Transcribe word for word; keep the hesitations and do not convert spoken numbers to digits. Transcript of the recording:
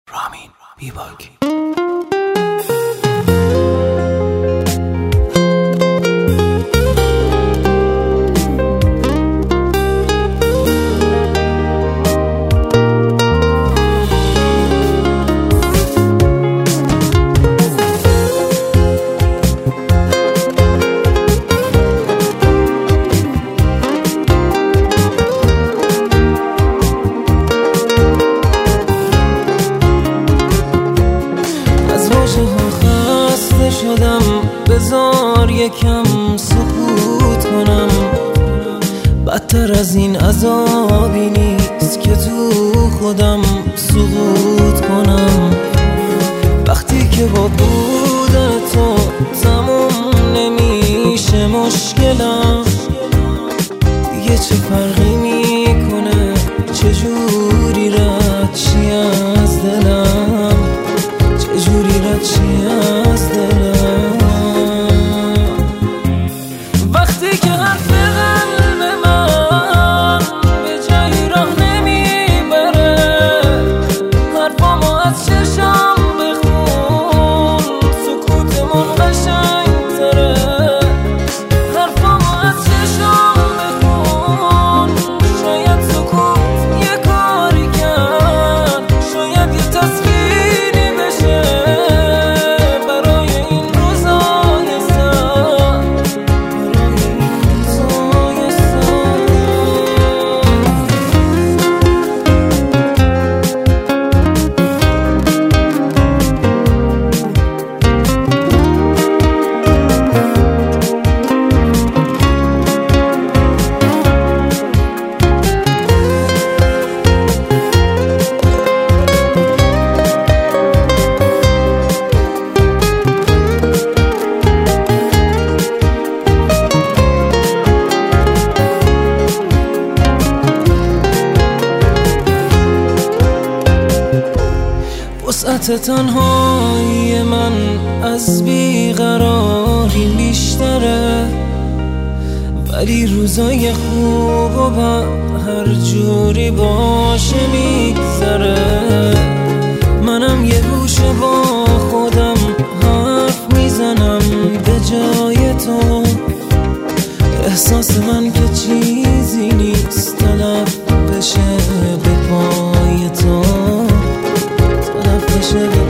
رامین بیباک. شدم بذار یکم سکوت کنم، بدتر از این عذابی نیست که تو خودم سقوط کنم. وقتی که با بودن تو تموم نمیشه مشکلم، دیگه چه فرقی میکنه چجوری رد چی از دلم، چجوری رد چی از دلم. وقتی که حرف قلب من به جایی راه نمیبره، حرفامو از چشم بخون سکوتمون قشنگ تره. حرفامو از چشم بخون، شاید سکوت یه کاری کرد، شاید یه تصویری بشه برای این روزای سر، برای این روزای سر. وسعت تنهایی من از بیقراری بیشتره، ولی روزای خوب و بد هر جوری باشه میگذره. منم یه گوشه با خودم حرف میزنم به جای تو، احساس من که چیزی نیست تلف بشه به پای تو، تلف بشه